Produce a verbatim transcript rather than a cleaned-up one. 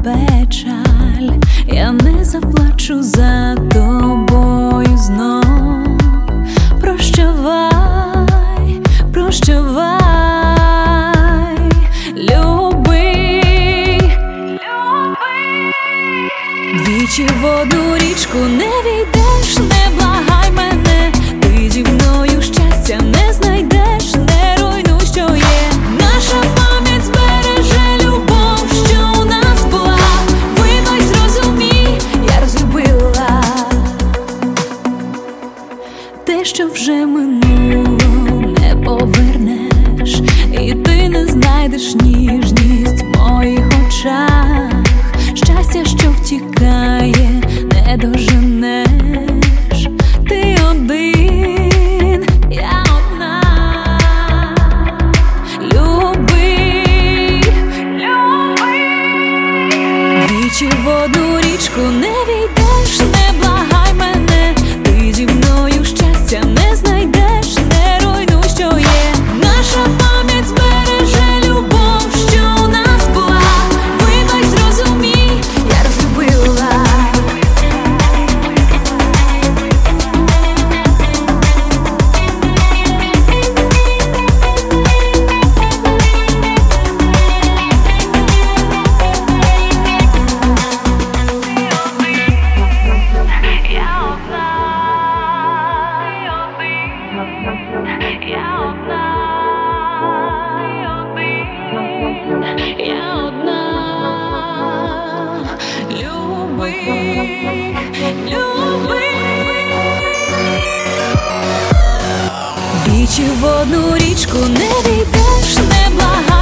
печаль, я не заплачу за тобою знов. Прощавай, прощавай, люби, люби. Двічі в одну річку не війдеш, не благай мене, ти зі мною щастя не знайдеш, не руйнуй, що є. Наша пам'ять збереже любов, що у нас була. Вибач, зрозумій, я розлюбила те, що вже минуло, не повернеш, і ти не знайдеш ніжність в моїх очах. Щастя, що втікає, не доженеш. Ти один, я одна. Люби, люби. Двічі в одну річку не війдеш, не благай мене, ти зі мною щастя не знайдеш, не руйнуй, що є. Наша пам'ять збереже любов, що у нас була. Вибач, зрозумій, я розлюбила. Я одна, люби, люби. Двічі в одну річку не війдеш, не благай.